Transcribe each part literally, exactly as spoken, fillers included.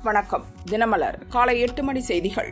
வணக்கம். தினமலர் காலை எட்டு மணி செய்திகள்.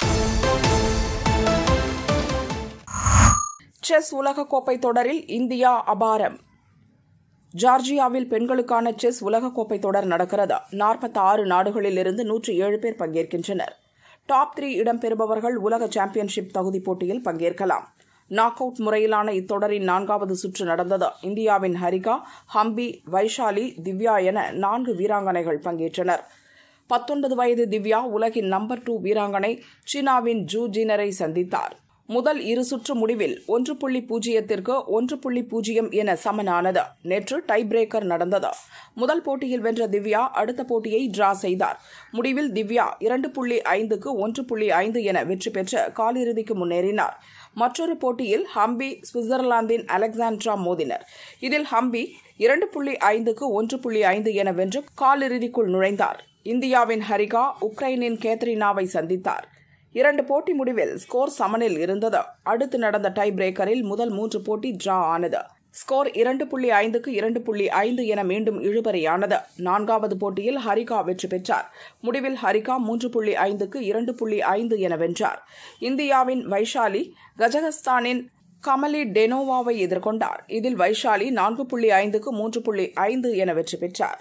செஸ் உலகக்கோப்பை தொடரில் இந்தியா அபாரம். ஜார்ஜியாவில் பெண்களுக்கான செஸ் உலகக்கோப்பை தொடர் நடக்கிறது. நாற்பத்தி ஆறு நாடுகளில் இருந்து நூற்று ஏழு பேர் பங்கேற்கின்றனர். டாப் த்ரீ இடம்பெறுபவர்கள் உலக சாம்பியன்ஷிப் தகுதிப் போட்டியில் பங்கேற்கலாம். நாக் அவுட் முறையிலான இத்தொடரின் நான்காவது சுற்று நடந்தது. இந்தியாவின் ஹரிகா, ஹம்பி, வைஷாலி, திவ்யா என நான்கு வீராங்கனைகள் பங்கேற்றனர். பத்தொன்பது வயது திவ்யா உலகின் நம்பர் டூ வீராங்கனை சீனாவின் ஜூ ஜீனரை சந்தித்தார். முதல் இரு சுற்று முடிவில் ஒன்று புள்ளி பூஜ்ஜியத்திற்கு ஒன்று புள்ளி பூஜ்ஜியம் என சமனானது. நேற்று டை பிரேக்கர் நடந்தது. முதல் போட்டியில் வென்ற திவ்யா அடுத்த போட்டியை டிரா செய்தார். முடிவில் திவ்யா இரண்டு புள்ளி ஐந்துக்கு ஒன்று புள்ளி ஐந்து என வெற்றி பெற்று காலிறுதிக்கு முன்னேறினார். மற்றொரு போட்டியில் ஹம்பி, சுவிட்சர்லாந்தின் அலெக்சாண்ட்ரா மோதினர். இதில் ஹம்பி இரண்டு புள்ளி ஐந்துக்கு ஒன்று புள்ளி ஐந்து என வென்று காலிறுதிக்குள் நுழைந்தார். இந்தியாவின் ஹரிகா உக்ரைனின் கேத்ரினாவை சந்தித்தார். இரண்டு போட்டி முடிவில் ஸ்கோர் சமனில் இருந்தது. அடுத்து நடந்த டை பிரேக்கரில் முதல் மூன்று போட்டி டிரா ஆனது. ஸ்கோர் இரண்டு புள்ளி ஐந்துக்கு இரண்டு புள்ளி ஐந்து என மீண்டும் இழுபறியானது. நான்காவது போட்டியில் ஹரிகா வெற்றி பெற்றார். முடிவில் ஹரிகா மூன்று புள்ளி ஐந்துக்கு இரண்டு புள்ளி ஐந்து என வென்றார். இந்தியாவின் வைஷாலி கஜகஸ்தானின் கமலி டெனோவாவை எதிர்கொண்டார். இதில் வைஷாலி நான்கு புள்ளி ஐந்துக்கு மூன்று புள்ளி ஐந்து என வெற்றி பெற்றார்.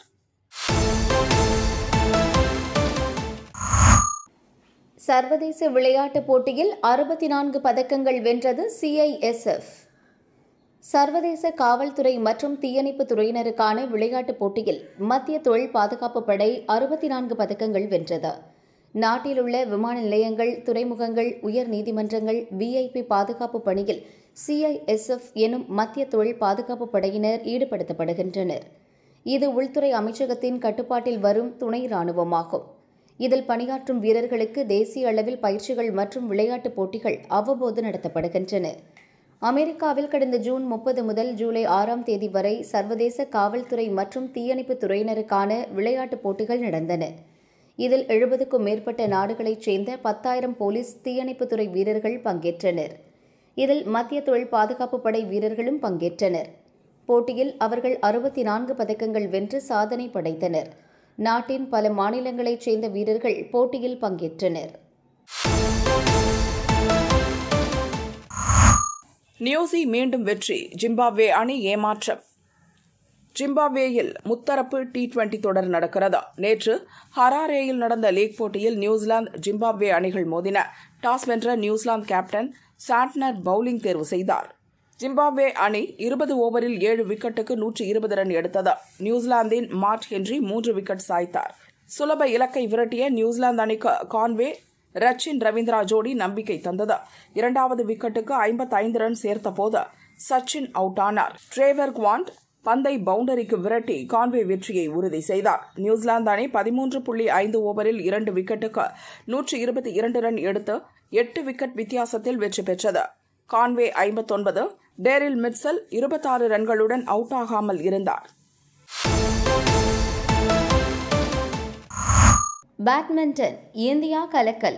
சர்வதேச விளையாட்டுப் போட்டியில் அறுபத்தி நான்கு பதக்கங்கள் வென்றது சிஐஎஸ்எஃப். சர்வதேச காவல்துறை மற்றும் தீயணைப்பு துறையினருக்கான விளையாட்டுப் போட்டியில் மத்திய தொழில் பாதுகாப்பு படை அறுபத்தி நான்கு பதக்கங்கள் வென்றது. நாட்டில் உள்ள விமான நிலையங்கள், துறைமுகங்கள், உயர் நீதிமன்றங்கள், விஐபி பாதுகாப்பு பணியில் சிஐஎஸ்எஃப் எனும் மத்திய தொழில் பாதுகாப்பு படையினர் ஈடுபடுத்தப்படுகின்றனர். இது உள்துறை அமைச்சகத்தின் கட்டுப்பாட்டில் வரும் துணை ராணுவமாகும். இதில் பணியாற்றும் வீரர்களுக்கு தேசிய அளவில் பயிற்சிகள் மற்றும் விளையாட்டுப் போட்டிகள் அவ்வப்போது நடத்தப்படுகின்றன. அமெரிக்காவில் கடந்த ஜூன் முப்பது முதல் ஜூலை ஆறாம் தேதி வரை சர்வதேச காவல்துறை மற்றும் தீயணைப்பு துறையினருக்கான விளையாட்டுப் போட்டிகள் நடந்தன. இதில் எழுபதுக்கும் மேற்பட்ட நாடுகளைச் சேர்ந்த பத்தாயிரம் போலீஸ் தீயணைப்புத்துறை வீரர்கள் பங்கேற்றனர். இதில் மத்திய தொழில் பாதுகாப்பு படை வீரர்களும் பங்கேற்றனர். போட்டியில் அவர்கள் அறுபத்தி நான்கு பதக்கங்கள் வென்று சாதனை படைத்தனர். நாட்டின் பல மாநிலங்களைச் சேர்ந்த வீரர்கள் போட்டியில் பங்கேற்றனர். நியூசி மீண்டும் வெற்றி, ஜிம்பாப்வே அணி ஏமாற்றம். ஜிம்பாப்வேயில் முத்தரப்பு டி டுவெண்டி தொடர் நடக்கிறது. நேற்று ஹராரேயில் நடந்த லீக் போட்டியில் நியூசிலாந்து, ஜிம்பாப்வே அணிகள் மோதின. டாஸ் வென்ற நியூசிலாந்து கேப்டன் சாண்ட்னர் பவுலிங் தேர்வு செய்தார். ஜிம்பாப்வே அணி இருபது ஓவரில் ஏழு விக்கெட்டுக்கு நூற்று இருபது ரன் எடுத்தது. நியூசிலாந்தின் மார்ட் ஹென்றி மூன்று விக்கெட் சாய்த்தார். சுலப இலக்கை விரட்டிய நியூசிலாந்து அணிக்கு கான்வே, ரச்சின் ரவீந்திரா ஜோடி நம்பிக்கை தந்தது. இரண்டாவது விக்கெட்டுக்கு ஐம்பத்தி ஐந்து ரன் சேர்த்த போது சச்சின் அவுட் ஆனார். ட்ரேவர் குவாண்ட் பந்தை பவுண்டரிக்கு விரட்டி கான்வே வெற்றியை உறுதி செய்தார். நியூசிலாந்து அணி பதிமூன்று புள்ளி ஐந்து ஓவரில் இரண்டு விக்கெட்டுக்கு நூற்று இருபத்தி இரண்டு ரன் எடுத்து எட்டு விக்கெட் வித்தியாசத்தில் வெற்றி பெற்றது. கான்வே ஐம்பத்தொன்பது, டேரில் மிட்சல் இருபத்தாறு ரன்களுடன் அவுட் ஆகாமல் இருந்தார். பேட்மிண்டன், இந்தியா கலக்கல்.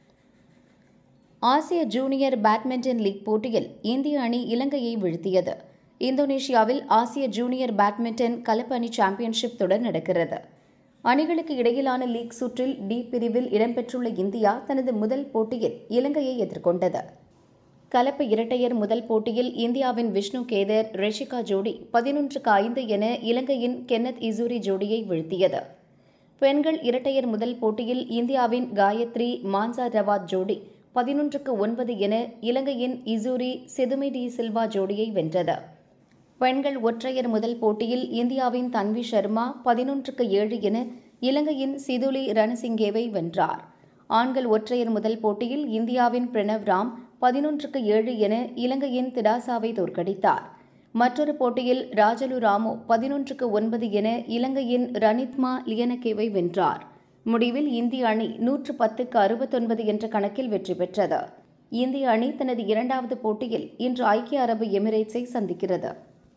ஆசிய ஜூனியர் பேட்மிண்டன் லீக் போட்டியில் இந்திய அணி இலங்கையை வீழ்த்தியது. இந்தோனேஷியாவில் ஆசிய ஜூனியர் பேட்மிண்டன் கலப்பு சாம்பியன்ஷிப் தொடர் நடக்கிறது. அணிகளுக்கு இடையிலான லீக் சுற்றில் டி பிரிவில் இடம்பெற்றுள்ள இந்தியா தனது முதல் போட்டியில் இலங்கையை எதிர்கொண்டது. கலப்பு இரட்டையர் முதல் போட்டியில் இந்தியாவின் விஷ்ணு கேதர், ரெஷிகா ஜோடி பதினொன்றுக்கு ஐந்து என இலங்கையின் கென்னத் இசூரி ஜோடியை வீழ்த்தியது. பெண்கள் இரட்டையர் முதல் போட்டியில் இந்தியாவின் காயத்ரி, மான்சா ரவாத் ஜோடி பதினொன்றுக்கு ஒன்பது என இலங்கையின் இசூரி செதுமி டி சில்வா ஜோடியை வென்றது. பெண்கள் ஒற்றையர் முதல் போட்டியில் இந்தியாவின் தன்வி சர்மா பதினொன்றுக்கு ஏழு என இலங்கையின் சிதுலி ரணசிங்கேவை வென்றார். ஆண்கள் ஒற்றையர் முதல் போட்டியில் இந்தியாவின் பிரணவ் ராம் பதினொன்றுக்கு ஏழு என இலங்கையின் திடாசாவை தோற்கடித்தார். மற்றொரு போட்டியில் ராஜலு ராமு பதினொன்றுக்கு ஒன்பது என இலங்கையின் ரனித்மா லியனகேவை வென்றார். முடிவில் இந்திய அணி நூற்று பத்துக்கு அறுபத்தொன்பது என்ற கணக்கில் வெற்றி பெற்றது. இந்திய அணி தனது இரண்டாவது போட்டியில் இன்று ஐக்கிய அரபு எமிரேட்ஸை சந்திக்கிறது.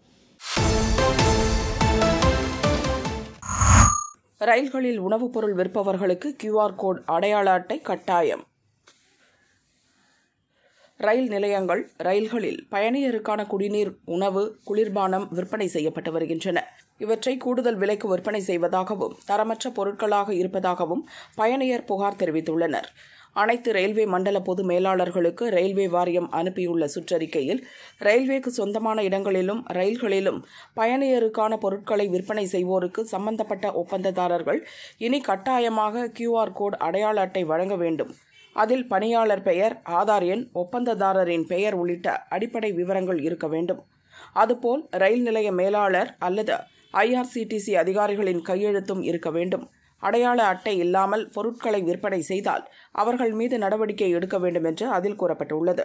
ரயில்களில் உணவுப் பொருள் விற்பவர்களுக்கு கியூஆர் கோட் அடையாள அட்டை கட்டாயம். ரயில் நிலையங்கள், ரயில்களில் பயணியருக்கான குடிநீர், உணவு, குளிர்பானம் விற்பனை செய்யப்பட்டு வருகின்றன. இவற்றை கூடுதல் விலைக்கு விற்பனை செய்வதாகவும் தரமற்ற பொருட்களாக இருப்பதாகவும் பயணியர் புகார் தெரிவித்துள்ளனர். அனைத்து ரயில்வே மண்டல பொது மேலாளர்களுக்கு ரயில்வே வாரியம் அனுப்பியுள்ள சுற்றறிக்கையில், ரயில்வேக்கு சொந்தமான இடங்களிலும் ரயில்களிலும் பயணியருக்கான பொருட்களை விற்பனை செய்வோருக்கு சம்பந்தப்பட்ட ஒப்பந்ததாரர்கள் இனி கட்டாயமாக கியூஆர் கோட் அடையாள அட்டை வழங்க வேண்டும். அதில் பணியாளர் பெயர், ஆதார் எண், ஒப்பந்ததாரரின் பெயர் உள்ளிட்ட அடிப்படை விவரங்கள் இருக்க வேண்டும். அதுபோல் ரயில் நிலைய மேலாளர் அல்லது ஐஆர்சிடிசி அதிகாரிகளின் கையெழுத்தும் இருக்க வேண்டும். அடையாள அட்டை இல்லாமல் பொருட்களை விற்பனை செய்தால் அவர்கள் மீது நடவடிக்கை எடுக்க வேண்டும் என்று அதில் கூறப்பட்டுள்ளது.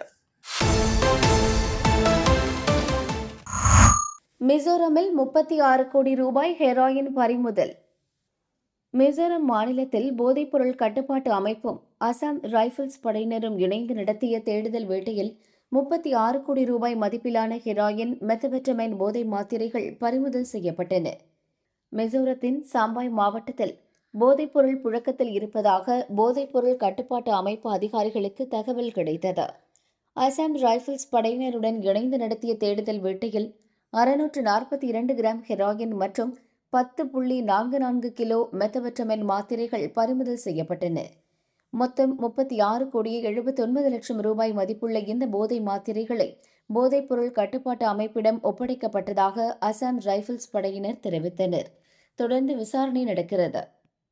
மிசோரமில் முப்பத்தி ஆறு கோடி ரூபாய் ஹெராயின் பறிமுதல். மிசோரம் மாநிலத்தில் போதைப்பொருள் கட்டுப்பாட்டு அமைப்பும் அசாம் ரைபிள்ஸ் படையினரும் இணைந்து நடத்திய தேடுதல் வேட்டையில் முப்பத்தி ஆறு கோடி ரூபாய் மதிப்பிலான ஹெராயின், மெத்தபெட்டமைன் போதை மாத்திரைகள் பறிமுதல் செய்யப்பட்டன. மிசோரத்தின் சாம்பாய் மாவட்டத்தில் போதைப்பொருள் புழக்கத்தில் இருப்பதாக போதைப்பொருள் கட்டுப்பாட்டு அமைப்பு அதிகாரிகளுக்கு தகவல் கிடைத்தது. அசாம் ரைபிள்ஸ் படையினருடன் இணைந்து நடத்திய தேடுதல் வேட்டையில் அறுநூற்று நாற்பத்தி இரண்டு கிராம் ஹெராயின் மற்றும் பத்து புள்ளி நான்கு நான்கு கிலோ மெத்தபெட்டமைன் மாத்திரைகள் பறிமுதல் செய்யப்பட்டன. மொத்தம் முப்பத்தி ஆறு கோடியே எழுபத்தி ஒன்பது லட்சம் ரூபாய் மதிப்புள்ள இந்த போதை மாத்திரைகளை போதைப்பொருள் கட்டுப்பாட்டு அமைப்பிடம் ஒப்படைக்கப்பட்டதாக அசாம் ரைபிள்ஸ் படையினர் தெரிவித்தனர். தொடர்ந்து விசாரணை நடக்கிறது.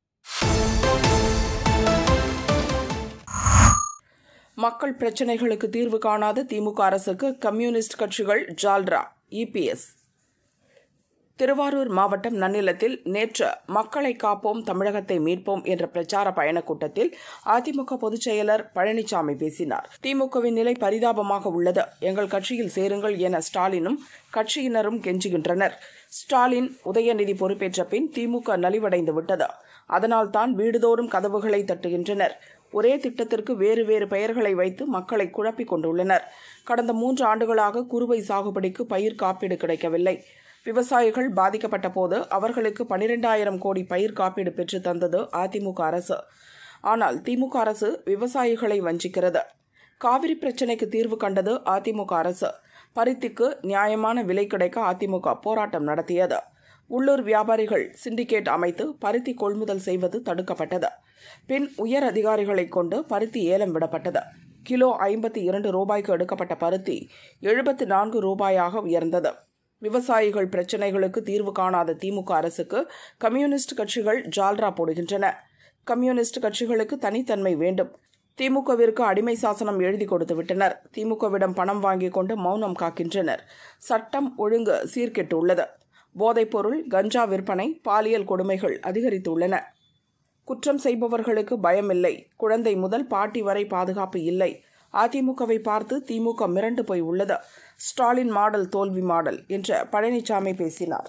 மக்கள் பிரச்சினைகளுக்கு தீர்வு காணாத திமுக அரசுக்கு கம்யூனிஸ்ட் கட்சிகள் ஜால்ரா. இபிஎஸ். திருவாரூர் மாவட்டம் நன்னிலத்தில் நேற்று மக்களை காப்போம் தமிழகத்தை மீட்போம் என்ற பிரச்சார பயணக் கூட்டத்தில் அதிமுக பொதுச் செயலர் பழனிசாமி பேசினார். திமுகவின் நிலை பரிதாபமாக உள்ளது. எங்கள் கட்சியில் சேருங்கள் என ஸ்டாலினும் கட்சியினரும் கெஞ்சுகின்றனர். ஸ்டாலின் உதயநிதி பொறுப்பேற்ற பின் திமுக நலிவடைந்து விட்டது. அதனால்தான் வீடுதோறும் கதவுகளை தட்டுகின்றனர். ஒரே திட்டத்திற்கு வேறு வேறு பெயர்களை வைத்து மக்களை குழப்பிக் கொண்டுள்ளனர். கடந்த மூன்று ஆண்டுகளாக குறுவை சாகுபடிக்கு பயிர் காப்பீடு கிடைக்கவில்லை. விவசாயிகள் பாதிக்கப்பட்ட போது அவர்களுக்கு பனிரெண்டாயிரம் கோடி பயிர் காப்பீடு பெற்று தந்தது அதிமுக அரசு. ஆனால் திமுக அரசு விவசாயிகளை வஞ்சிக்கிறது. காவிரி பிரச்சினைக்கு தீர்வு கண்டது அதிமுக அரசு. பருத்திக்கு நியாயமான விலை கிடைக்க அதிமுக போராட்டம் நடத்தியது. உள்ளூர் வியாபாரிகள் சிண்டிகேட் அமைத்து பருத்தி கொள்முதல் செய்வது தடுக்கப்பட்டது. பின் உயர் அதிகாரிகளை கொண்டு பருத்தி ஏலம் விடப்பட்டது. கிலோ ஐம்பத்தி இரண்டு ரூபாய்க்கு எடுக்கப்பட்ட பருத்தி எழுபத்தி நான்கு ரூபாயாக உயர்ந்தது. விவசாயிகள் பிரச்சினைகளுக்கு தீர்வு காணாத திமுக அரசுக்கு கம்யூனிஸ்ட் கட்சிகள் ஜால்ரா போடுகின்றன. கம்யூனிஸ்ட் கட்சிகளுக்கு தனித்தன்மை வேண்டும். திமுகவிற்கு அடிமை சாசனம் எழுதி கொடுத்து விட்டனர். திமுகவிடம் பணம் வாங்கிக் கொண்டு மௌனம் காக்கின்றனர். சட்டம் ஒழுங்கு சீர்கெட்டுள்ளது. போதைப்பொருள், கஞ்சா விற்பனை, பாலியல் கொடுமைகள் அதிகரித்துள்ளன. குற்றம் செய்பவர்களுக்கு பயமில்லை. குழந்தை முதல் பாட்டி வரை பாதுகாப்பு இல்லை. அதிமுகவை பார்த்து திமுக மிரண்டு போய் உள்ளது. ஸ்டாலின் மாடல் தோல்வி மாடல் என்று பழனிசாமி பேசினார்.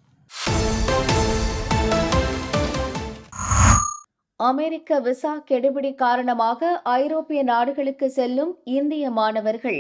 அமெரிக்க விசா கெடுபிடி காரணமாக ஐரோப்பிய நாடுகளுக்கு செல்லும் இந்திய மாணவர்கள்.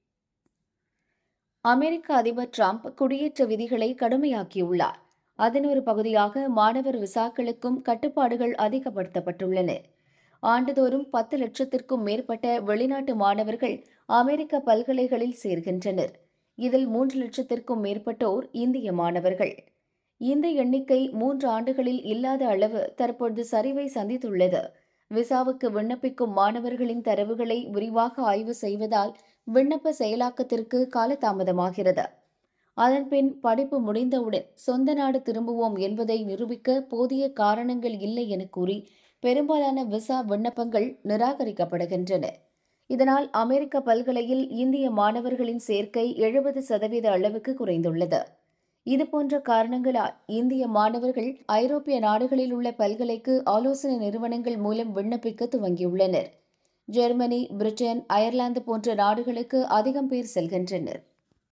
அமெரிக்க அதிபர் டிரம்ப் குடியேற்ற விதிகளை கடுமையாக்கியுள்ளார். அதன் ஒரு பகுதியாக மாணவர் விசாக்களுக்கும் கட்டுப்பாடுகள் அதிகப்படுத்தப்பட்டுள்ளன. ஆண்டுதோறும் பத்து லட்சத்திற்கும் மேற்பட்ட வெளிநாட்டு மாணவர்கள் அமெரிக்க பல்கலைகளில் சேர்கின்றனர். இதில் மூன்று லட்சத்திற்கும் மேற்பட்டோர் இந்திய மாணவர்கள். இந்த எண்ணிக்கை மூன்று ஆண்டுகளில் இல்லாத அளவு தற்பொழுது சரிவை சந்தித்துள்ளது. விசாவுக்கு விண்ணப்பிக்கும் மாணவர்களின் தரவுகளை விரிவாக ஆய்வு செய்வதால் விண்ணப்ப செயலாக்கத்திற்கு காலதாமதமாகிறது. அதன்பின் படிப்பு முடிந்தவுடன் சொந்த நாடு திரும்புவோம் என்பதை நிரூபிக்க போதிய காரணங்கள் இல்லை என கூறி பெரும்பாலான விசா விண்ணப்பங்கள் நிராகரிக்கப்படுகின்றன. இதனால் அமெரிக்க பல்கலையில் இந்திய மாணவர்களின் சேர்க்கை எழுபது சதவீத அளவுக்கு குறைந்துள்ளது. இதுபோன்ற காரணங்களால் இந்திய மாணவர்கள் ஐரோப்பிய நாடுகளில் உள்ள பல்கலைக்கு ஆலோசனை நிறுவனங்கள் மூலம் விண்ணப்பிக்க துவங்கியுள்ளனர். ஜெர்மனி, பிரிட்டன், அயர்லாந்து போன்ற நாடுகளுக்கு அதிகம் பேர் செல்கின்றனர்.